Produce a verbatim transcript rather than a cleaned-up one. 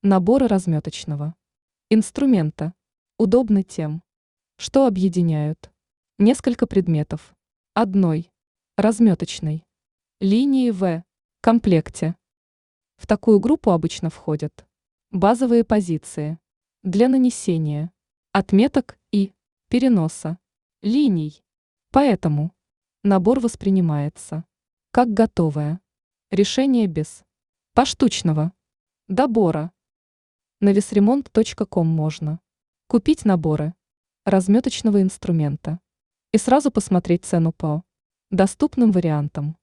Наборы разметочного инструмента удобны тем, что объединяют несколько предметов одной разметочной линии в комплекте. В такую группу обычно входят базовые позиции для нанесения отметок и переноса линий. Поэтому набор воспринимается как готовое решение без поштучного добора. На весремонт точка ком можно купить наборы разметочного инструмента и сразу посмотреть цену по доступным вариантам.